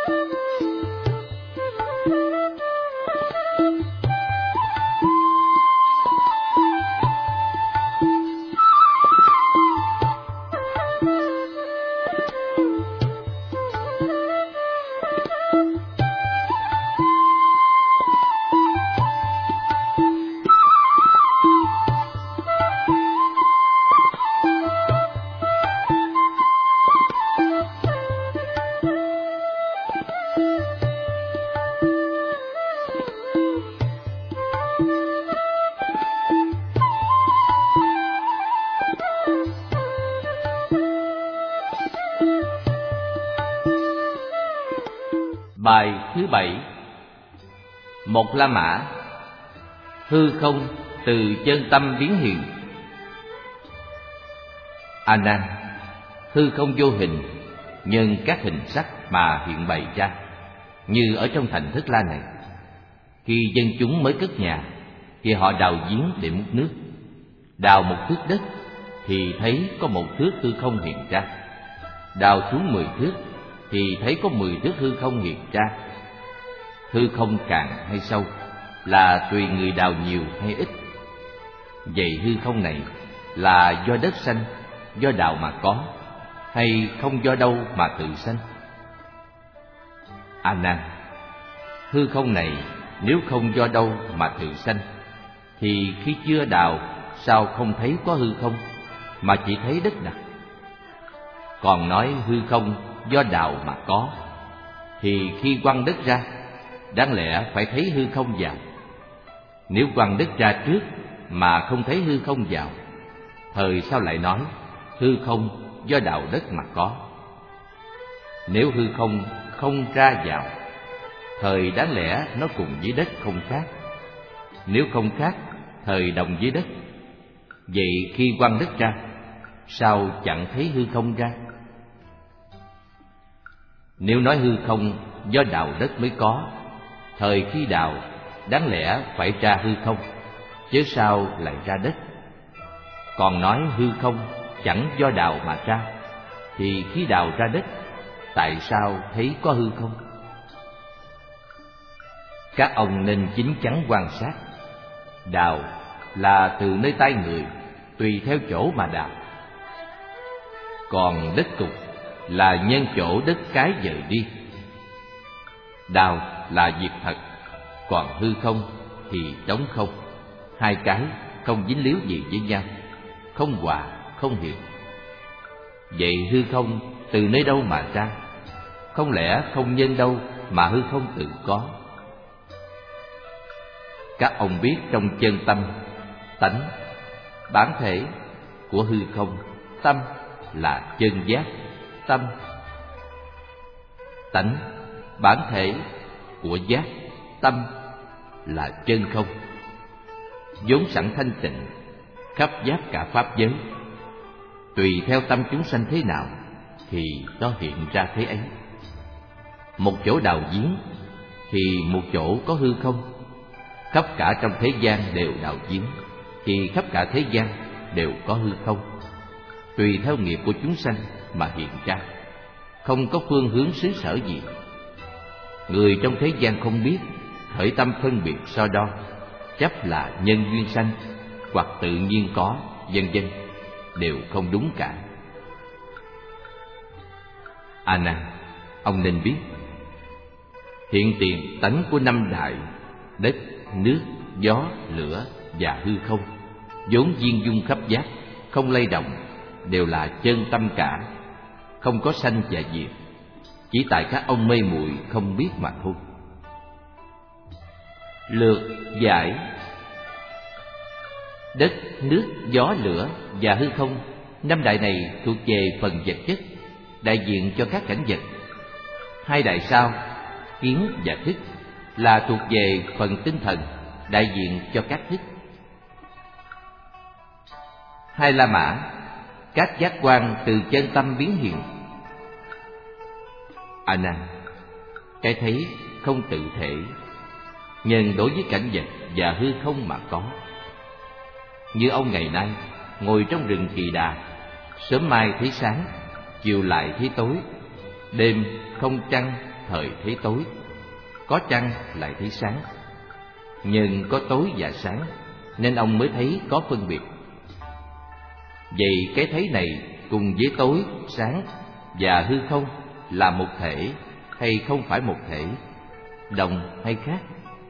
Bài thứ 7. Một La Mã. Hư không từ chân tâm biến hiện. A Nan, hư không vô hình nhân các hình sắc mà hiện bày ra, như ở trong thành Thất La này. Khi dân chúng mới cất nhà thì họ đào giếng để múc nước. Đào một thước đất thì thấy có một thước hư không hiện ra. Đào xuống 10 thước thì thấy có 10 thước hư không hiện ra. Hư không cạn hay sâu là tùy người đào nhiều hay ít. Vậy hư không này là do đất sanh, do đào mà có, hay không do đâu mà tự sanh? A Nan, hư không này nếu không do đâu mà tự sanh thì khi chưa đào sao không thấy có hư không, mà chỉ thấy đất đặc? Còn nói hư không do đào mà có thì khi quăng đất ra đáng lẽ phải thấy hư không vào. Nếu quăng đất ra trước mà không thấy hư không vào, thời sao lại nói hư không do đào đất mà có? Nếu hư không không ra vào, thời đáng lẽ nó cùng với đất không khác. Nếu không khác, thời đồng với đất. Vậy khi quăng đất ra, sao chẳng thấy hư không ra? Nếu nói hư không do đào đất mới có, thời khi đào đáng lẽ phải ra hư không, chứ sao lại ra đất? Còn nói hư không chẳng do đào mà ra, thì khi đào ra đất, tại sao thấy có hư không? Các ông nên chín chắn quan sát. Đào là từ nơi tay người, tùy theo chỗ mà đào. Còn đất cục là nhân chỗ đất cái dời đi. Đào là việc thật, còn hư không thì trống không. Hai cái không dính líu gì với nhau, không hòa, không hiện. Vậy hư không từ nơi đâu mà ra? Không lẽ không nhân đâu mà hư không tự có? Các ông biết trong chân tâm, tánh, bản thể của hư không, tâm là chân giác, tâm. Tánh, bản thể của giác, tâm là chân không. Vốn sẵn thanh tịnh, khắp giác cả pháp giới. Tùy theo tâm chúng sanh thế nào thì nó hiện ra thế ấy. Một chỗ đào giếng thì một chỗ có hư không. Khắp cả trong thế gian đều đào giếng thì khắp cả thế gian đều có hư không. Tùy theo nghiệp của chúng sanh mà hiện ra, không có phương hướng xứ sở gì. Người trong thế gian không biết, khởi tâm phân biệt so đo, chấp là nhân duyên sanh hoặc tự nhiên có, vân vân, đều không đúng cả. A Nan, ông nên biết hiện tiền tánh của năm đại đất, nước, gió, lửa và hư không, vốn viên dung khắp giác, không lay động, đều là chân tâm cả, không có sanh và diệt. Chỉ tại các ông mê muội không biết mà thôi. Lược giải. Đất, nước, gió, lửa và hư không, năm đại này thuộc về phần vật chất, đại diện cho các cảnh vật. Hai đại sau, kiến và thức, là thuộc về phần tinh thần, đại diện cho các thức. Hai La Mã, các giác quan từ chân tâm biến hiện. A Nan, cái thấy không tự thể, nhân đối với cảnh vật và hư không mà có. Như ông ngày nay ngồi trong rừng Kỳ Đà, sớm mai thấy sáng, chiều lại thấy tối, đêm không trăng, thời thấy tối, có chăng lại thấy sáng. Nhưng có tối và sáng nên ông mới thấy có phân biệt. Vậy cái thấy này cùng với tối, sáng và hư không là một thể hay không phải một thể, đồng hay khác?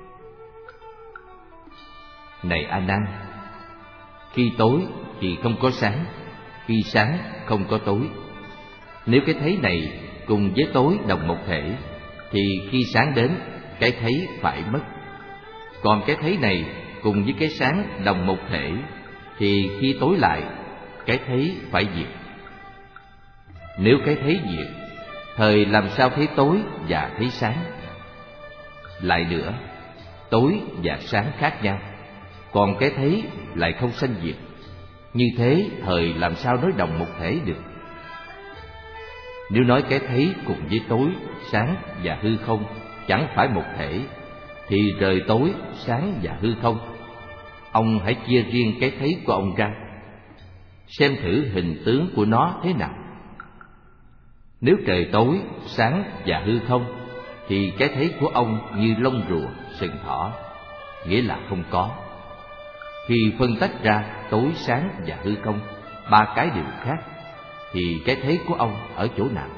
Này A Nan, khi tối thì không có sáng, khi sáng không có tối. Nếu cái thấy này cùng với tối đồng một thể thì khi sáng đến, cái thấy phải mất. Còn cái thấy này cùng với cái sáng đồng một thể thì khi tối lại, cái thấy phải diệt. Nếu cái thấy diệt, thời làm sao thấy tối và thấy sáng? Lại nữa, tối và sáng khác nhau, còn cái thấy lại không sanh diệt. Như thế thời làm sao nói đồng một thể được? Nếu nói cái thấy cùng với tối, sáng và hư không chẳng phải một thể, thì rời tối, sáng và hư không, ông hãy chia riêng cái thấy của ông ra, xem thử hình tướng của nó thế nào. Nếu trời tối, sáng và hư không, thì cái thấy của ông như lông rùa, sừng thỏ, nghĩa là không có. Khi phân tách ra tối, sáng và hư không, ba cái đều khác, thì cái thấy của ông ở chỗ nào?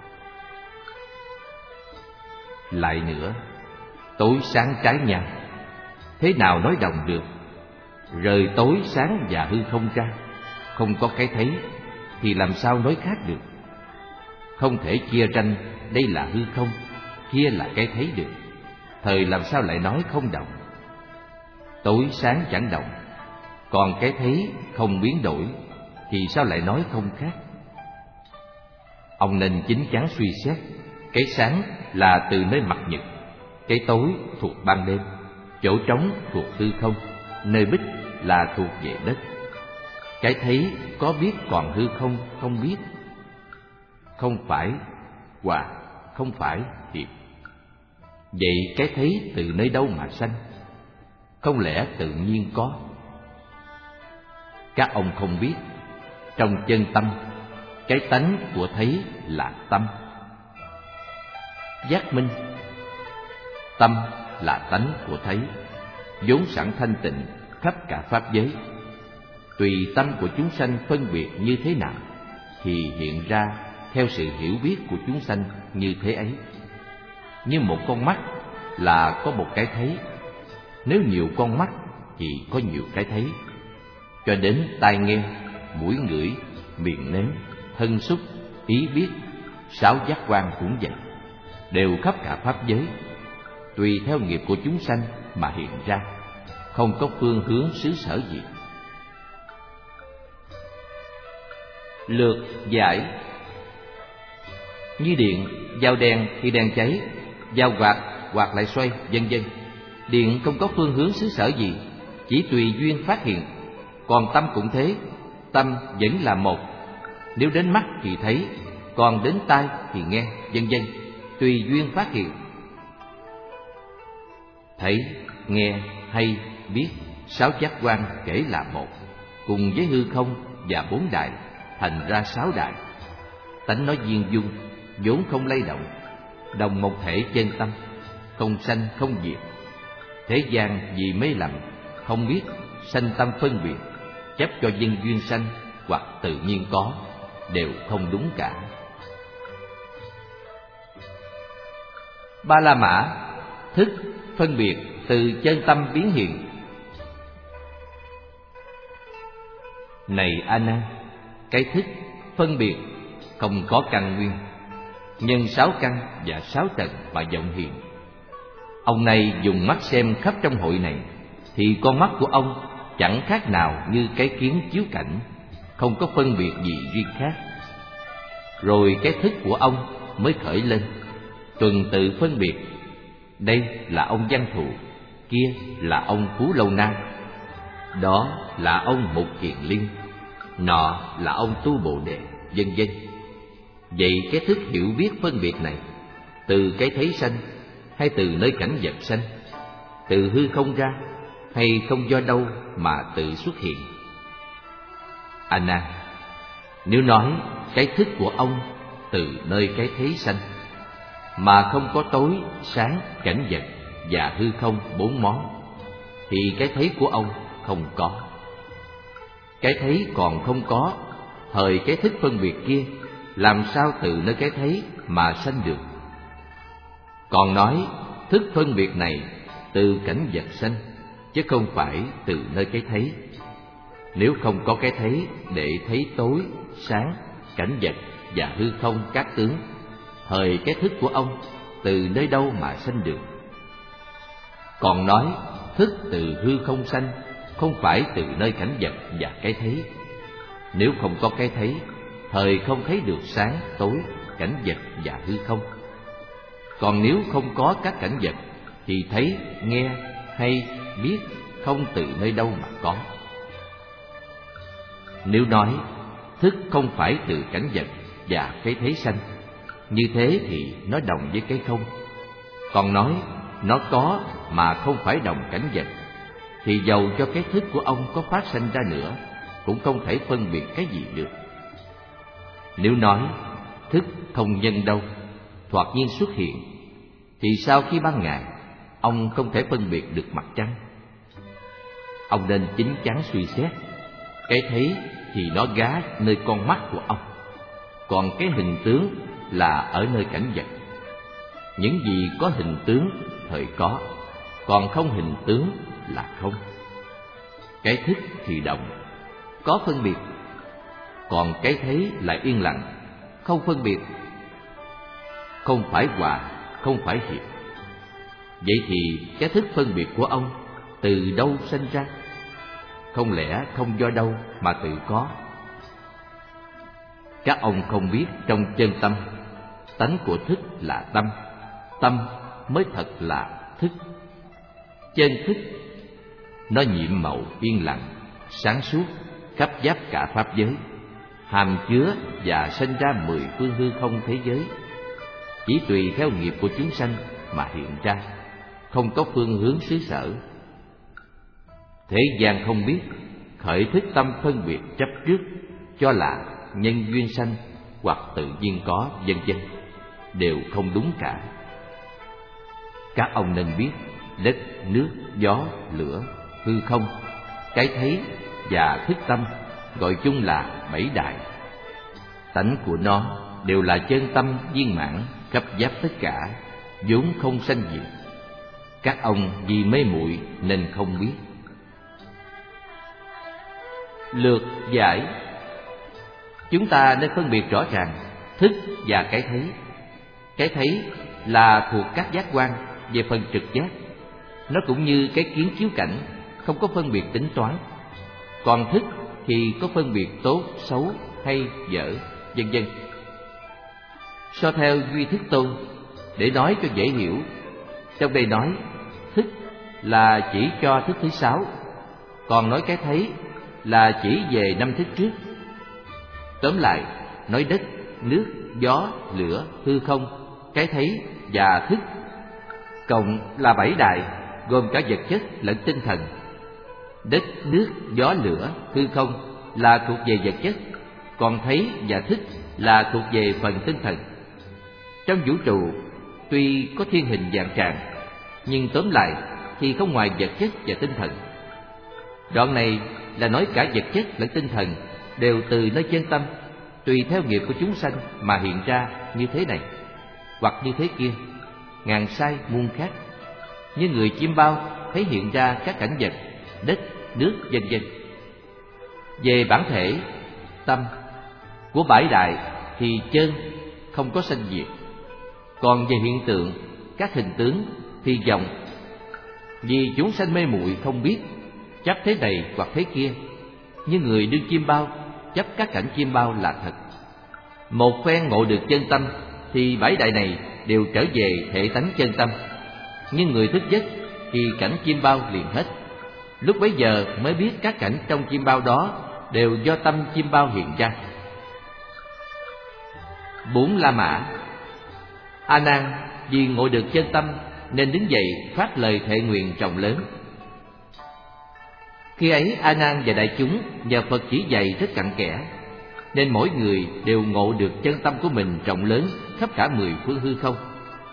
Lại nữa, tối sáng trái nhau, thế nào nói đồng được? Rời tối, sáng và hư không ra, không có cái thấy, thì làm sao nói khác được? Không thể chia ranh đây là hư không, kia là cái thấy được. Thời làm sao lại nói không đồng? Tối sáng chẳng đồng, còn cái thấy không biến đổi, thì sao lại nói không khác? Ông nên chín chắn suy xét. Cái sáng là từ nơi mặt nhật, cái tối thuộc ban đêm, chỗ trống thuộc hư không, nơi bích là thuộc về đất. Cái thấy có biết còn hư không không biết. Không phải hòa, không phải hiệp. Vậy cái thấy từ nơi đâu mà sanh? Không lẽ tự nhiên có? Các ông không biết, trong chân tâm, cái tánh của thấy là tâm. Giác minh, tâm là tánh của thấy, vốn sẵn thanh tịnh khắp cả pháp giới. Tùy tâm của chúng sanh phân biệt như thế nào, thì hiện ra theo sự hiểu biết của chúng sanh như thế ấy. Như một con mắt là có một cái thấy, nếu nhiều con mắt thì có nhiều cái thấy. Cho đến tai nghe, mũi ngửi, miệng nếm, thân xúc, ý biết, sáu giác quan cũng vậy, đều khắp cả pháp giới, tùy theo nghiệp của chúng sanh mà hiện ra, không có phương hướng xứ sở gì. Lược giải: như điện, dao đèn thì đèn cháy, dao quạt, quạt lại xoay, vân vân. Điện không có phương hướng xứ sở gì, chỉ tùy duyên phát hiện. Còn tâm cũng thế, tâm vẫn là một. Nếu đến mắt thì thấy, còn đến tai thì nghe, vân vân, tùy duyên phát hiện. Thấy, nghe, hay, biết, sáu giác quan kể là một, cùng với hư không và bốn đại, thành ra sáu đại. Tánh nói viên dung, vốn không lay động, đồng một thể trên tâm, không sanh không diệt. Thế gian vì mê lầm, không biết, sanh tâm phân biệt, chấp cho nhân duyên sanh hoặc tự nhiên có, đều không đúng cả. Ba la mã, thức, phân biệt từ chân tâm biến hiện. Này A Nan, cái thức, phân biệt không có căn nguyên, nhân sáu căn và sáu trần mà vọng hiện. Ông này dùng mắt xem khắp trong hội này, thì con mắt của ông chẳng khác nào như cái kiến chiếu cảnh, không có phân biệt gì riêng khác. Rồi cái thức của ông mới khởi lên, tuần tự phân biệt. Đây là ông Văn Thù, kia là ông Phú Lâu Na, đó là ông Mục Kiền Liên, nọ là ông Tu Bồ Đề, vân vân. Vậy cái thức hiểu biết phân biệt này, từ cái thấy sanh, hay từ nơi cảnh vật sanh, từ hư không ra, hay không do đâu mà tự xuất hiện? A Nan, nếu nói cái thức của ông từ nơi cái thấy sanh, mà không có tối, sáng, cảnh vật và hư không 4 món, thì cái thấy của ông không có. Cái thấy còn không có, thời cái thức phân biệt kia làm sao từ nơi cái thấy mà sanh được? Còn nói thức phân biệt này từ cảnh vật sanh, chứ không phải từ nơi cái thấy. Nếu không có cái thấy để thấy tối, sáng, cảnh vật và hư không các tướng, thời cái thức của ông từ nơi đâu mà sanh được? Còn nói thức từ hư không sanh, không phải từ nơi cảnh vật và cái thấy. Nếu không có cái thấy, thời không thấy được sáng, tối, cảnh vật và hư không. Còn nếu không có các cảnh vật, thì thấy, nghe, hay, biết không từ nơi đâu mà có. Nếu nói thức không phải từ cảnh vật và cái thấy sanh, như thế thì nó đồng với cái không. Còn nói nó có mà không phải đồng cảnh vật, thì dầu cho cái thức của ông có phát sanh ra nữa, cũng không thể phân biệt cái gì được. Nếu nói thức không nhân đâu, thoạt nhiên xuất hiện, thì sao khi ban ngày ông không thể phân biệt được mặt trăng? Ông nên chín chắn suy xét. Cái thấy thì nó gá nơi con mắt của ông, còn cái hình tướng là ở nơi cảnh vật. Những gì có hình tướng thời có, còn không hình tướng là không. Cái thức thì động, có phân biệt, còn cái thấy lại yên lặng, không phân biệt, không phải hòa, không phải hiệp. Vậy thì cái thức phân biệt của ông từ đâu sinh ra? Không lẽ không do đâu mà tự có? Các ông không biết trong chân tâm, tánh của thức là tâm, tâm mới thật là thức. Chân thức nó nhiệm màu yên lặng, sáng suốt, khắp giáp cả pháp giới, hàm chứa và sinh ra 10 phương hư không thế giới, chỉ tùy theo nghiệp của chúng sanh mà hiện ra, không có phương hướng xứ sở. Thế gian không biết, khởi thức tâm phân biệt chấp trước, cho là nhân duyên sanh hoặc tự nhiên có, vân vân, đều không đúng cả. Các ông nên biết đất, nước, gió, lửa, hư không, cái thấy và thức tâm gọi chung là 7 đại. Tánh của nó đều là chân tâm viên mãn, khắp giáp tất cả, vốn không sanh diệt. Các ông vì mê muội nên không biết. Lược giải. Chúng ta nên phân biệt rõ ràng thức và cái thấy. Cái thấy là thuộc các giác quan về phần trực giác, nó cũng như cái kiến chiếu cảnh, không có phân biệt tính toán. Còn thức thì có phân biệt tốt, xấu, hay, dở, vân vân. So theo Duy Thức Tôn, để nói cho dễ hiểu, trong đây nói thức là chỉ cho thức thứ 6, còn nói cái thấy là chỉ về 5 thức trước. Tóm lại, nói đất, nước, gió, lửa, hư không, cái thấy và thức cộng là 7 đại, gồm cả vật chất lẫn tinh thần. Đất, nước, gió, lửa, hư không là thuộc về vật chất, còn thấy và thức là thuộc về phần tinh thần. Trong vũ trụ tuy có thiên hình vạn trạng, nhưng tóm lại thì không ngoài vật chất và tinh thần. Đoạn này là nói cả vật chất lẫn tinh thần đều từ nơi chân tâm, tùy theo nghiệp của chúng sanh mà hiện ra như thế này hoặc như thế kia, ngàn sai muôn khác. Như người chim bao thấy hiện ra các cảnh vật đất, nước, vân vân. Về bản thể tâm của 7 đại thì chân không có sanh diệt. Còn về hiện tượng các hình tướng thì vọng, vì chúng sanh mê muội không biết, chấp thế này hoặc thế kia. Như người đương chim bao chấp các cảnh chim bao là thật. Một phen ngộ được chân tâm thì 7 đại này đều trở về thể tánh chân tâm. Nhưng người thức giấc thì cảnh chim bao liền hết. Lúc bấy giờ mới biết các cảnh trong chim bao đó đều do tâm chim bao hiện ra. 4 La Mã. A Nan vì ngộ được chân tâm nên đứng dậy phát lời thệ nguyện rộng lớn. Khi ấy A Nan và đại chúng nhờ Phật chỉ dạy rất cặn kẽ, nên mỗi người đều ngộ được chân tâm của mình rộng lớn khắp cả 10 phương hư không.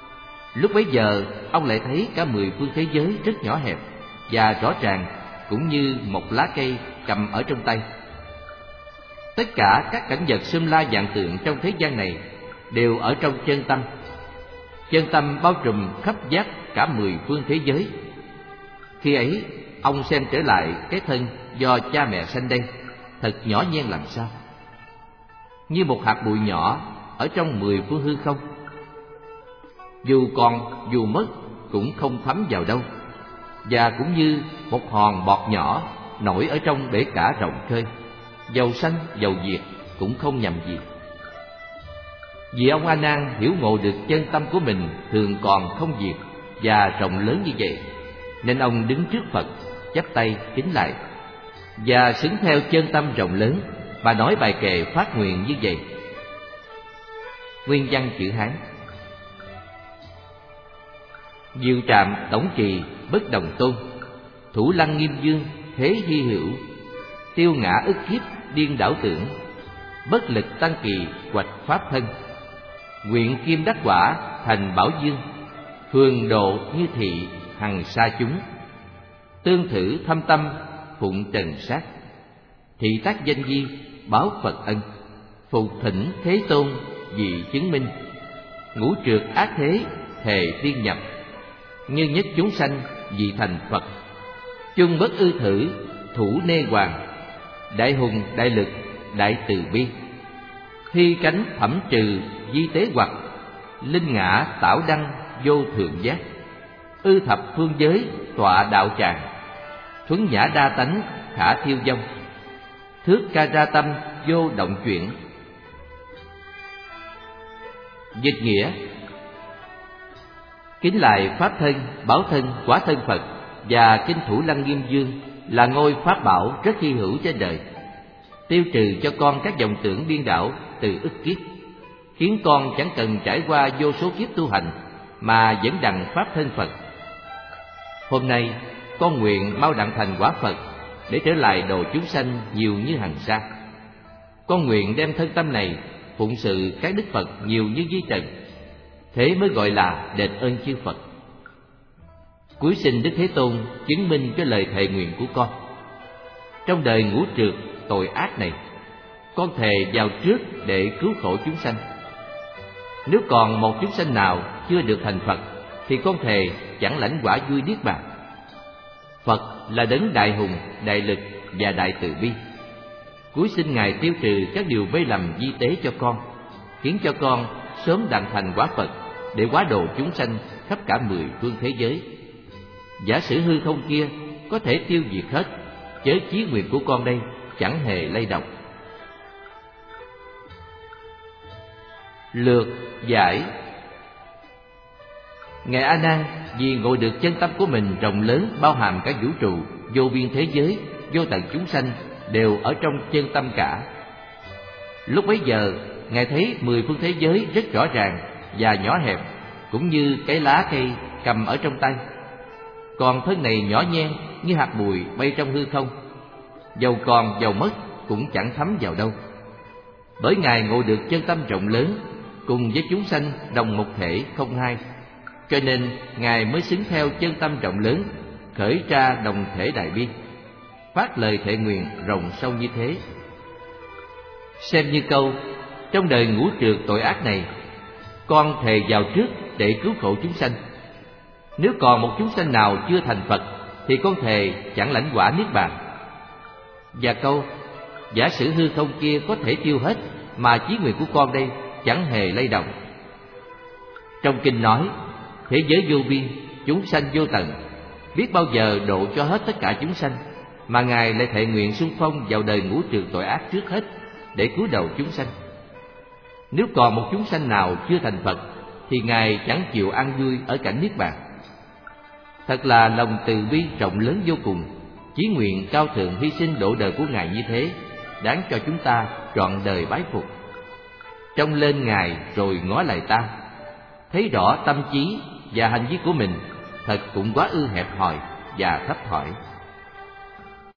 Lúc bấy giờ ông lại thấy cả 10 phương thế giới rất nhỏ hẹp và rõ ràng, cũng như một lá cây cầm ở trong tay. Tất cả các cảnh vật xum la vạn tượng trong thế gian này đều ở trong chân tâm. Chân tâm bao trùm khắp giác cả 10 phương thế giới. Khi ấy, ông xem trở lại cái thân do cha mẹ sanh đây, thật nhỏ nhen làm sao, như một hạt bụi nhỏ ở trong 10 phương hư không. Dù còn dù mất cũng không thấm vào đâu, và cũng như một hòn bọt nhỏ nổi ở trong bể cả rộng khơi, dầu sanh dầu diệt cũng không nhầm gì. Vì ông A Nan hiểu ngộ được chân tâm của mình thường còn không diệt và rộng lớn như vậy, nên ông đứng trước Phật chắp tay kính lại, và xứng theo chân tâm rộng lớn mà nói bài kệ phát nguyện như vậy. Nguyên văn chữ Hán: Diệu trạm tổng trì bất đồng tôn, thủ lăng nghiêm dương thế hy hữu, tiêu ngã ức kiếp điên đảo tưởng, bất lực tăng kỳ hoạch pháp thân, nguyện kim đắc quả thành bảo dương, phường độ như thị hằng sa chúng, tương thử thâm tâm phụng trần sát, thị tác danh di báo Phật ân, phục thỉnh thế tôn vì chứng minh, ngũ trượt ác thế thề tiên nhập, như nhất chúng sanh vì thành Phật, chung bất ư thử thủ nê hoàng, đại hùng đại lực đại từ bi, hy cánh thẩm trừ di tế hoặc, linh ngã tảo đăng vô thượng giác, ư thập phương giới tọa đạo tràng, thuấn nhã đa tánh khả thiêu vong, thước ca ra tâm vô động chuyển. Dịch nghĩa: kính lại pháp thân, bảo thân, quả thân Phật và kinh thủ lăng nghiêm dương là ngôi pháp bảo rất hy hữu trên đời, tiêu trừ cho con các vọng tưởng điên đảo từ ức kiếp, khiến con chẳng cần trải qua vô số kiếp tu hành mà vẫn đặng pháp thân Phật. Hôm nay con nguyện mau đặng thành quả Phật để trở lại độ chúng sanh nhiều như hằng sa. Con nguyện đem thân tâm này phụng sự các đức Phật nhiều như vi trần, thế mới gọi là đền ơn chư Phật. Cuối xin Đức Thế Tôn chứng minh cho lời thệ nguyện của con. Trong đời ngũ trượt tội ác này, con thề vào trước để cứu khổ chúng sanh. Nếu còn một chúng sanh nào chưa được thành Phật, thì con thề chẳng lãnh quả vui niết bàn. Phật là đấng đại hùng, đại lực và đại từ bi. Cuối xin Ngài tiêu trừ các điều mê lầm vi tế cho con, khiến cho con sớm đặng thành quả Phật để hóa độ chúng sanh khắp cả 10 phương thế giới. Giả sử hư không kia có thể tiêu diệt hết, chớ chí nguyện của con đây chẳng hề lay động. Lược giải: Ngài A Nan vì ngộ được chân tâm của mình rộng lớn, bao hàm cả vũ trụ, vô biên thế giới, vô tận chúng sanh đều ở trong chân tâm cả. Lúc bấy giờ Ngài thấy 10 phương thế giới rất rõ ràng và nhỏ hẹp, cũng như cái lá cây cầm ở trong tay. Còn thân này nhỏ nhen như hạt bụi bay trong hư không, dầu còn dầu mất cũng chẳng thấm vào đâu. Bởi Ngài ngộ được chân tâm rộng lớn, cùng với chúng sanh đồng một thể không hai, cho nên Ngài mới xứng theo chân tâm rộng lớn, khởi ra đồng thể đại bi, phát lời thệ nguyện rộng sâu như thế. Xem như câu: trong đời ngũ trượt tội ác này, con thề vào trước để cứu khổ chúng sanh. Nếu còn một chúng sanh nào chưa thành Phật, thì con thề chẳng lãnh quả niết bàn. Và câu: giả sử hư không kia có thể tiêu hết, mà chí nguyện của con đây chẳng hề lay động. Trong kinh nói: thế giới vô biên, chúng sanh vô tận, biết bao giờ độ cho hết tất cả chúng sanh, mà Ngài lại thệ nguyện xung phong vào đời ngũ trượt tội ác trước hết để cứu đầu chúng sanh. Nếu còn một chúng sanh nào chưa thành Phật, thì Ngài chẳng chịu an vui ở cảnh niết bàn. Thật là lòng từ bi rộng lớn vô cùng, chí nguyện cao thượng hy sinh độ đời của Ngài như thế, đáng cho chúng ta trọn đời bái phục. Trông lên Ngài rồi ngó lại ta, thấy rõ tâm trí và hành vi của mình thật cũng quá ư hẹp hòi và thấp thỏi.